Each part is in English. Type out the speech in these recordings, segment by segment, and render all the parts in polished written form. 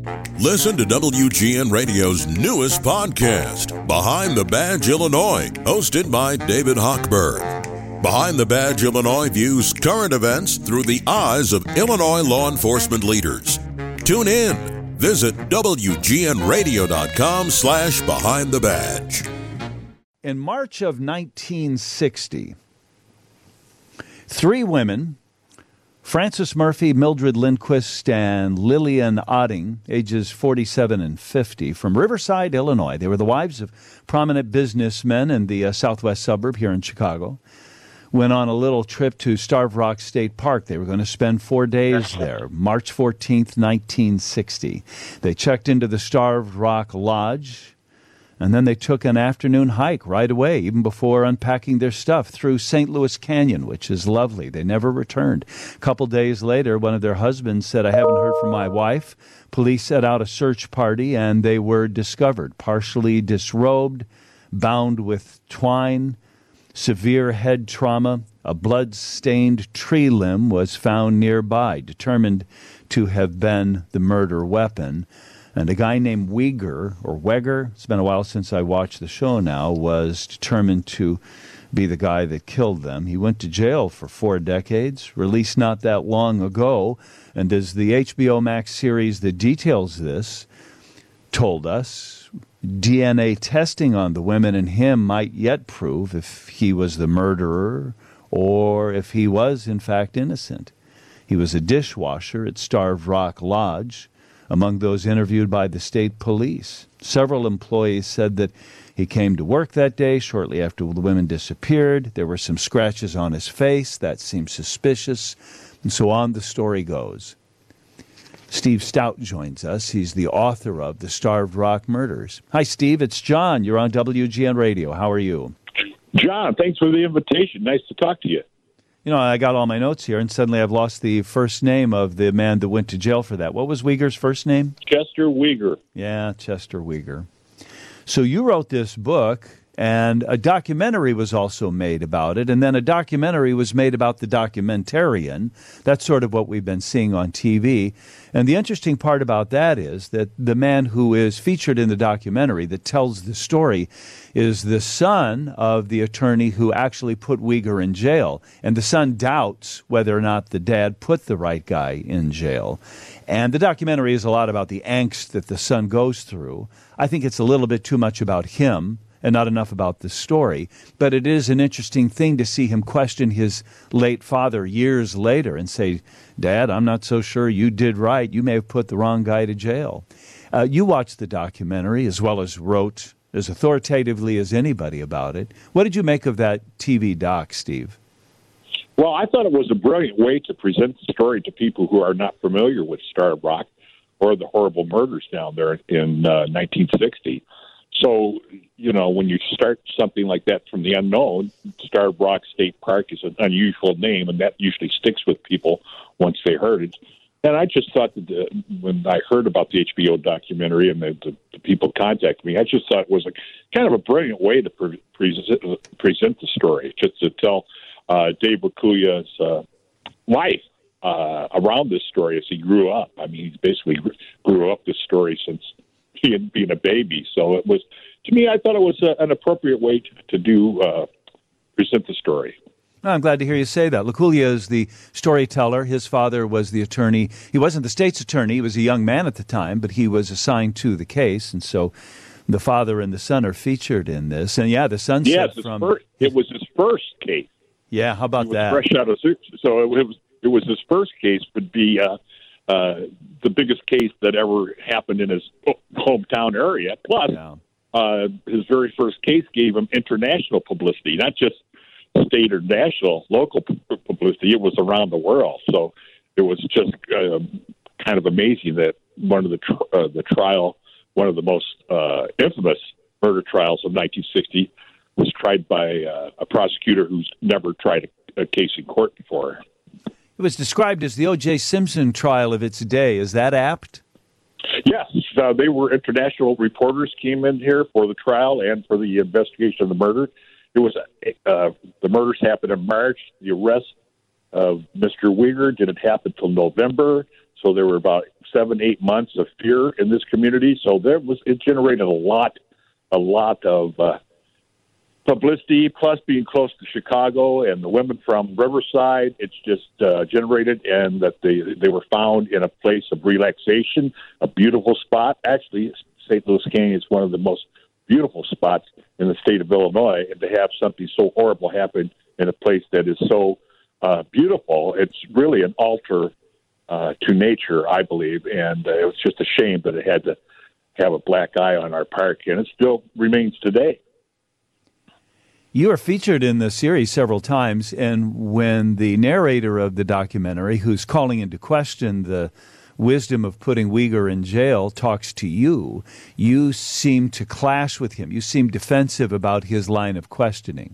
Listen to WGN Radio's newest podcast, Behind the Badge Illinois, hosted by David Hochberg. Behind the Badge Illinois views current events through the eyes of Illinois law enforcement leaders. Tune in. Visit WGNRadio.com/Behind the Badge. In March of 1960, three women, Frances Murphy, Mildred Lindquist, and Lillian Otting, ages 47 and 50, from Riverside, Illinois. They were the wives of prominent businessmen in the southwest suburb here in Chicago. Went on a little trip to Starved Rock State Park. They were going to spend 4 days there, March 14th, 1960. They checked into the Starved Rock Lodge, and then they took an afternoon hike right away, even before unpacking their stuff, through St. Louis Canyon, which is lovely. They never returned. A couple days later, one of their husbands said, "I haven't heard from my wife." Police set out a search party, and they were discovered, partially disrobed, bound with twine, severe head trauma. A blood-stained tree limb was found nearby, determined to have been the murder weapon. And a guy named Weger, it's been a while since I watched the show now, was determined to be the guy that killed them. He went to jail for 4 decades, released not that long ago, and as the HBO Max series that details this told us, DNA testing on the women and him might yet prove if he was the murderer or if he was, in fact, innocent. He was a dishwasher at Starved Rock Lodge, among those interviewed by the state police. Several employees said that he came to work that day shortly after the women disappeared. There were some scratches on his face. That seemed suspicious. And so on the story goes. Steve Stout joins us. He's the author of The Starved Rock Murders. Hi, Steve. It's John. You're on WGN Radio. How are you? John, thanks for the invitation. Nice to talk to you. You know, I got all my notes here, and suddenly I've lost the first name of the man that went to jail for that. What was Weger's first name? Chester Weger. Yeah, Chester Weger. So you wrote this book, and a documentary was also made about it, and then a documentary was made about the documentarian. That's sort of what we've been seeing on TV. And the interesting part about that is that the man who is featured in the documentary that tells the story is the son of the attorney who actually put Weger in jail. And the son doubts whether or not the dad put the right guy in jail. And the documentary is a lot about the angst that the son goes through. I think it's a little bit too much about him and not enough about the story. But it is an interesting thing to see him question his late father years later and say, "Dad, I'm not so sure you did right. You may have put the wrong guy to jail." You watched the documentary as well as wrote as authoritatively as anybody about it. What did you make of that TV doc, Steve? Well, I thought it was a brilliant way to present the story to people who are not familiar with Starved Rock or the horrible murders down there in 1960. So, you know, when you start something like that from the unknown, Starved Rock State Park is an unusual name, and that usually sticks with people once they heard it. And I just thought that when I heard about the HBO documentary and the people contacted me, I just thought it was kind of a brilliant way to present the story, just to tell Dave Wakuya's life around this story as he grew up. I mean, he basically grew up this story since being a baby. So it was, to me, I thought it was an appropriate way to present the story. I'm glad to hear you say that. Wakuya is the storyteller. His father was the attorney. He wasn't the state's attorney. He was a young man at the time, but he was assigned to the case. And so the father and the son are featured in this. And, yeah, the son said from... It was his first case. Yeah, how about that? Fresh out of suit. So it was his first case, would be the biggest case that ever happened in his hometown area. Plus, his very first case gave him international publicity, not just state or national, local publicity. It was around the world. So it was just kind of amazing that one of the trial, one of the most infamous murder trials of 1960, was tried by a prosecutor who's never tried a case in court before. It was described as the O.J. Simpson trial of its day. Is that apt? Yes. They were international reporters came in here for the trial and for the investigation of the murder. It was the murders happened in March. The arrest of Mr. Weger didn't happen until November. So there were about 7-8 months of fear in this community. So it generated a lot of publicity, plus being close to Chicago and the women from Riverside. It's just generated, and that they were found in a place of relaxation, a beautiful spot. Actually, St. Louis Canyon is one of the most beautiful spots in the state of Illinois, and to have something so horrible happen in a place that is so beautiful, it's really an altar to nature, I believe, and it was just a shame that it had to have a black eye on our park, and it still remains today. You are featured in the series several times, and when the narrator of the documentary, who's calling into question the wisdom of putting Uyghur in jail, talks to you, you seem to clash with him. You seem defensive about his line of questioning.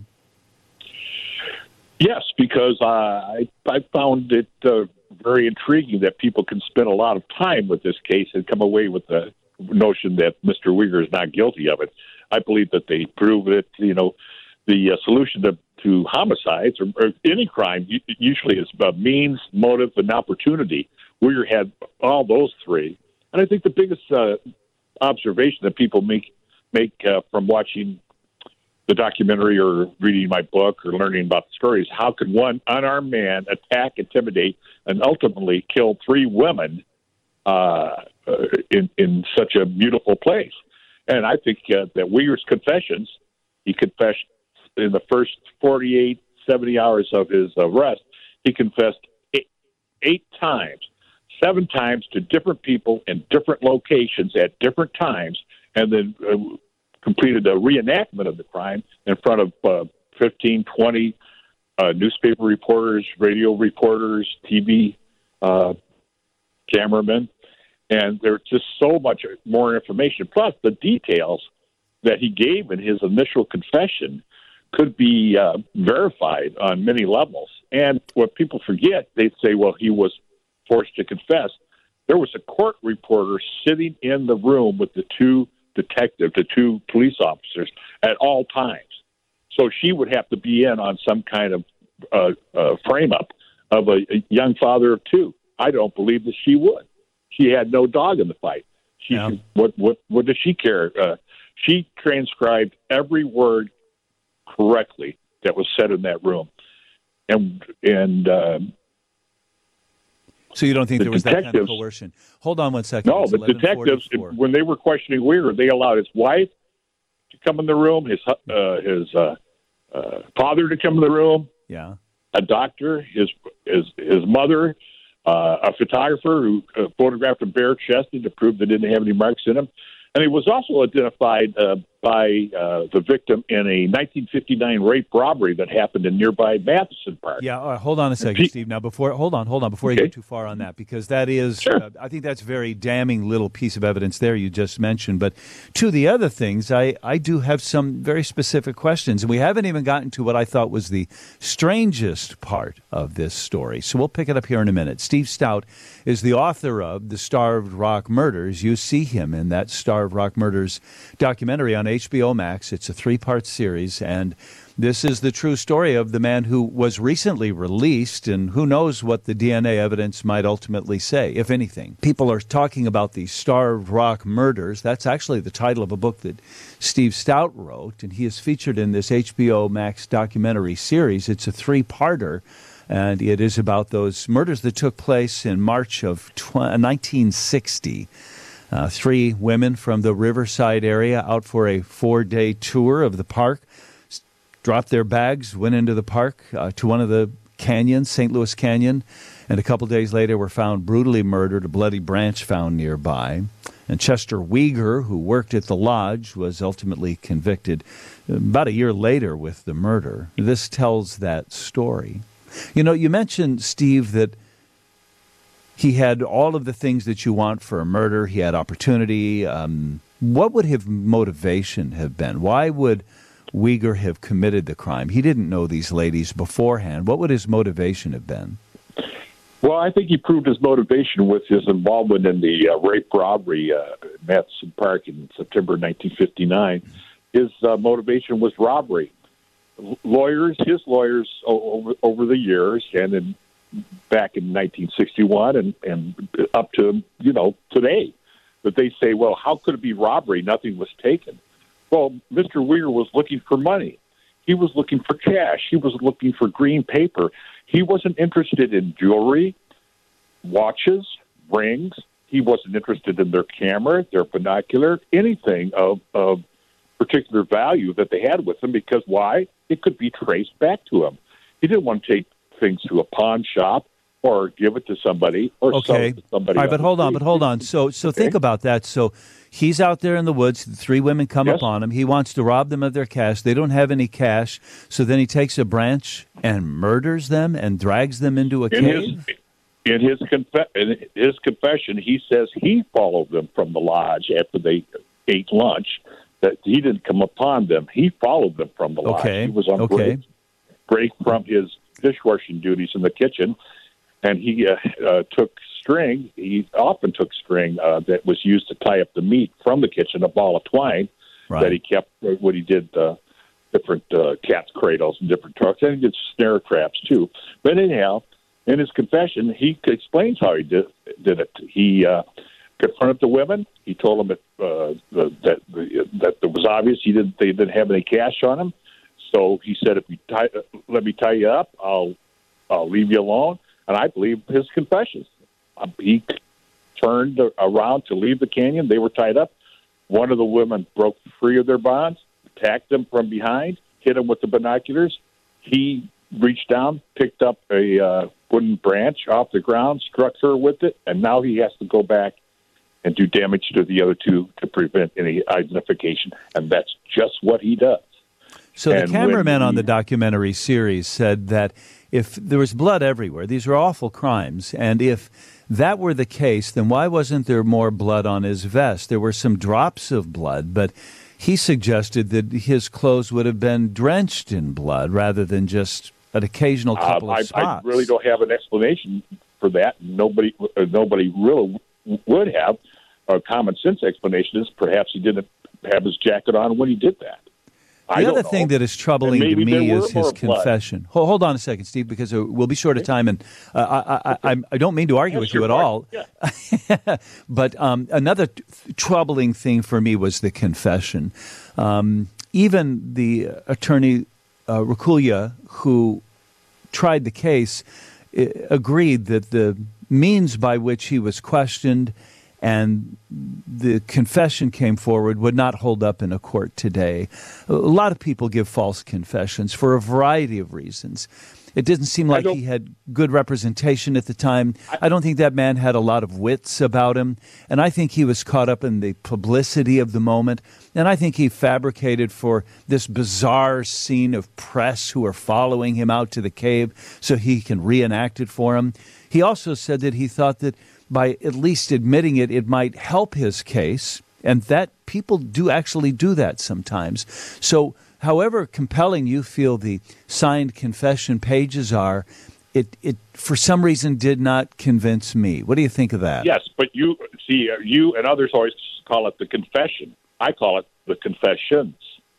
Yes, because I found it very intriguing that people can spend a lot of time with this case and come away with the notion that Mr. Uyghur is not guilty of it. I believe that they prove it. The solution to homicides or any crime usually is about means, motive, and opportunity. Uyghur had all those three. And I think the biggest observation that people make from watching the documentary or reading my book or learning about the story is how could one unarmed man attack, intimidate, and ultimately kill 3 women in such a beautiful place? And I think that Uyghur's confessions, he confessed in the first 48, 70 hours of his arrest, he confessed 8 times, 7 times to different people in different locations at different times, and then completed a reenactment of the crime in front of 15, 20 newspaper reporters, radio reporters, TV cameramen. And there's just so much more information. Plus, the details that he gave in his initial confession could be verified on many levels. And what people forget, they say, well, he was forced to confess. There was a court reporter sitting in the room with the 2 police officers at all times. So she would have to be in on some kind of frame-up of a young father of 2. I don't believe that she would. She had no dog in the fight. What does she care? She transcribed every word correctly that was said in that room. And so you don't think there was that kind of coercion? Hold on one second. No, the detectives, when they were questioning Uyghur, they allowed his wife to come in the room, his father to come in the room, a doctor, his mother, a photographer who photographed him bare-chested to prove they didn't have any marks in him. And he was also identified by the victim in a 1959 rape robbery that happened in nearby Matheson Park. Yeah, hold on a second, Steve. Now, hold on, before you get too far on that, because that is, sure. I think that's a very damning little piece of evidence there you just mentioned. But to the other things, I do have some very specific questions, and we haven't even gotten to what I thought was the strangest part of this story. So we'll pick it up here in a minute. Steve Stout is the author of The Starved Rock Murders. You see him in that Starved Rock Murders documentary on HBO Max. It's a 3-part series, and this is the true story of the man who was recently released, and who knows what the DNA evidence might ultimately say, if anything. People are talking about the Starved Rock Murders. That's actually the title of a book that Steve Stout wrote, and he is featured in this HBO Max documentary series. It's a 3-parter, and it is about those murders that took place in March of 1960. 3 women from the Riverside area out for a 4-day tour of the park, dropped their bags, went into the park to one of the canyons, St. Louis Canyon, and a couple days later were found brutally murdered, a bloody branch found nearby. And Chester Uyghur, who worked at the lodge, was ultimately convicted about a year later with the murder. This tells that story. You know, you mentioned, Steve, that he had all of the things that you want for a murder. He had opportunity. What would his motivation have been? Why would Uyghur have committed the crime? He didn't know these ladies beforehand. What would his motivation have been? Well, I think he proved his motivation with his involvement in the rape robbery at Matheson Park in September 1959. His motivation was robbery. His lawyers over the years, and in back in 1961 and up to, today. But they say, well, how could it be robbery? Nothing was taken. Well, Mr. Uyghur was looking for money. He was looking for cash. He was looking for green paper. He wasn't interested in jewelry, watches, rings. He wasn't interested in their camera, their binocular, anything of particular value that they had with them, because why? It could be traced back to him. He didn't want to take things to a pawn shop or give it to somebody or sell it to somebody. All right, but hold on. So think about that. So he's out there in the woods. The three women come upon him. He wants to rob them of their cash. They don't have any cash. So then he takes a branch and murders them and drags them into a cave? In his confession, he says he followed them from the lodge after they ate lunch, that he didn't come upon them. He followed them from the lodge. He was on break from his dishwashing duties in the kitchen, and he took string. He often took string that was used to tie up the meat from the kitchen, a ball of twine that he kept when he did different cat's cradles and different trucks, and he did snare traps too. But anyhow, in his confession, he explains how he did it. He confronted the women. He told them that it was obvious they didn't have any cash on him. So he said, "If you let me tie you up, I'll leave you alone." And I believe his confessions. He turned around to leave the canyon. They were tied up. One of the women broke free of their bonds, attacked them from behind, hit him with the binoculars. He reached down, picked up a wooden branch off the ground, struck her with it, and now he has to go back and do damage to the other two to prevent any identification. And that's just what he does. So the cameraman on the documentary series said that if there was blood everywhere, these were awful crimes, and if that were the case, then why wasn't there more blood on his vest? There were some drops of blood, but he suggested that his clothes would have been drenched in blood rather than just an occasional couple of spots. I really don't have an explanation for that. Nobody really would have. A common sense explanation is perhaps he didn't have his jacket on when he did that. The other thing that is troubling to me is his confession. Hold on a second, Steve, because we'll be short of time, and I don't mean to argue with you at all. Yeah. But another troubling thing for me was the confession. Even the attorney, Rakulia, who tried the case, agreed that the means by which he was questioned and the confession came forward would not hold up in a court today. A lot of people give false confessions for a variety of reasons. It didn't seem like he had good representation at the time. I don't think that man had a lot of wits about him, and I think he was caught up in the publicity of the moment, and I think he fabricated for this bizarre scene of press who are following him out to the cave so he can reenact it for him. He also said that he thought that by at least admitting it, it might help his case, and that people do actually do that sometimes. So however compelling you feel the signed confession pages are, it for some reason did not convince me. What do you think of that? Yes, but you and others always call it the confession. I call it the confessions.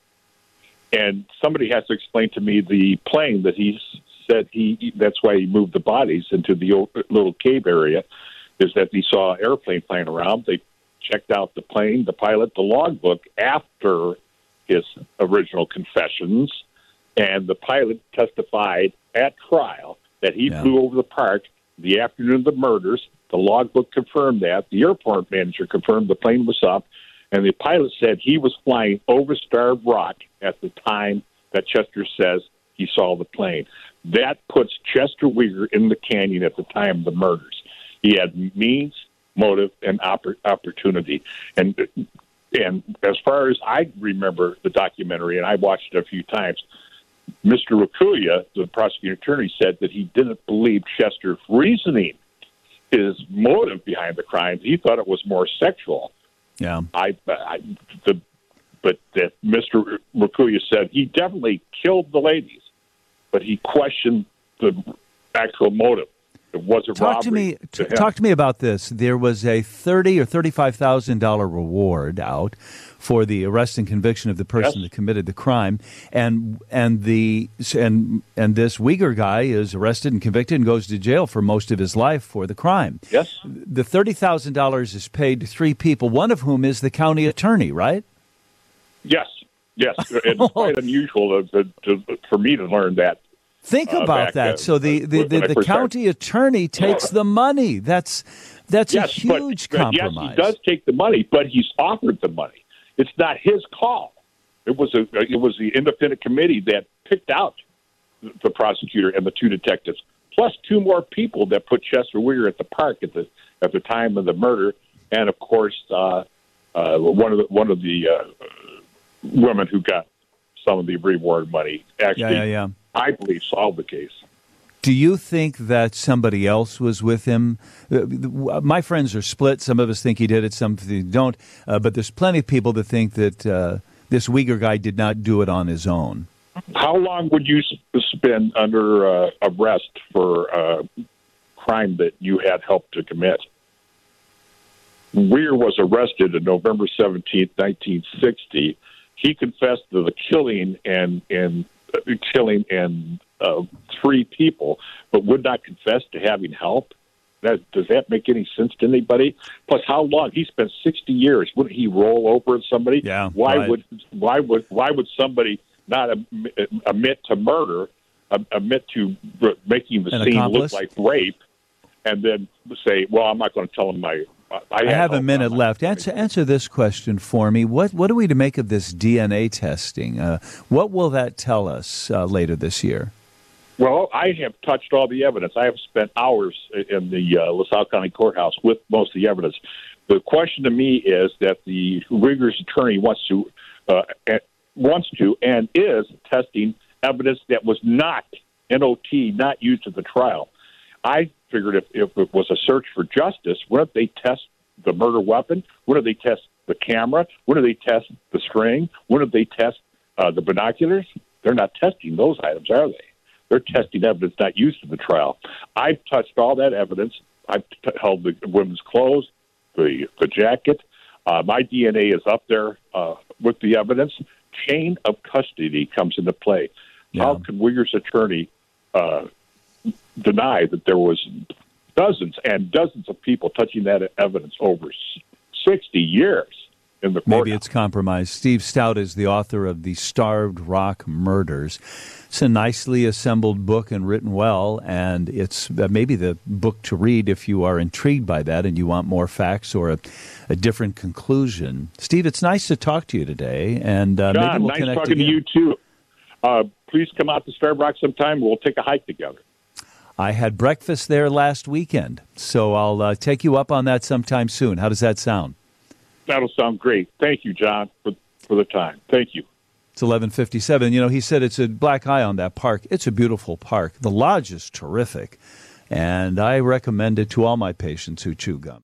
And somebody has to explain to me the plane that he said that's why he moved the bodies into the little cave area, is that he saw an airplane flying around. They checked out the plane, the pilot, the logbook after his original confessions, and the pilot testified at trial that he flew over the park the afternoon of the murders. The logbook confirmed that. The airport manager confirmed the plane was up, and the pilot said he was flying over Starved Rock at the time that Chester says he saw the plane. That puts Chester Uyghur in the canyon at the time of the murders. He had means, motive, and opportunity. And as far as I remember the documentary, and I watched it a few times, Mr. Rakulia, the prosecuting attorney, said that he didn't believe Chester's reasoning, his motive behind the crime. He thought it was more sexual. Yeah. But that Mr. Rakulia said he definitely killed the ladies, but he questioned the actual motive. It wasn't Talk to robbery. me. Talk to me about this. There was a $30,000 or $35,000 reward out for the arrest and conviction of the person that committed the crime, and this Uyghur guy is arrested and convicted and goes to jail for most of his life for the crime. Yes. The $30,000 is paid to three people, one of whom is the county attorney, right? Yes. It's quite unusual for me to learn that. Think about that. So the county attorney takes the money. That's a huge compromise. Yes, he does take the money, but he's offered the money. It's not his call. It was the independent committee that picked out the prosecutor and the two detectives, plus two more people that put Chester Uyghur at the park at the time of the murder, and of course one of the women who got some of the reward money actually. I believe, solved the case. Do you think that somebody else was with him? My friends are split. Some of us think he did it, some don't. But there's plenty of people that think that this Uyghur guy did not do it on his own. How long would you spend under arrest for a crime that you had helped to commit? Uyghur was arrested on November 17th, 1960. He confessed to the killing and three people, but would not confess to having help. Does that make any sense to anybody? Plus, how long? He spent 60 years. Wouldn't he roll over somebody? Yeah. Why would somebody not admit to murder, admit to making the scene look like rape, and then say, "Well, I'm not going to tell him my." I have a minute left. Answer this question for me. What are we to make of this DNA testing? What will that tell us later this year? Well, I have touched all the evidence. I have spent hours in the LaSalle County Courthouse with most of the evidence. The question to me is that the Uyghur's attorney wants to and is testing evidence that was not NOT, not used at the trial. I figured if it was a search for justice, wouldn't they test the murder weapon? Wouldn't they test the camera? Wouldn't they test the string? Wouldn't they test the binoculars? They're not testing those items, are they? They're testing evidence not used in the trial. I've touched all that evidence. I've held the women's clothes, the jacket. My DNA is up there with the evidence. Chain of custody comes into play. Yeah. How can Uyghur's attorney deny that there was dozens and dozens of people touching that evidence over 60 years in the court? Maybe it's compromised. Steve Stout is the author of The Starved Rock Murders. It's a nicely assembled book and written well, and it's maybe the book to read if you are intrigued by that and you want more facts or a different conclusion. Steve, it's nice to talk to you today, and John, maybe we'll nice connect talking again. to you too. Please come out to Starved Rock sometime. We'll take a hike together. I had breakfast there last weekend, so I'll take you up on that sometime soon. How does that sound? That'll sound great. Thank you, John, for the time. Thank you. It's 11:57. You know, he said it's a black eye on that park. It's a beautiful park. The lodge is terrific, and I recommend it to all my patients who chew gum.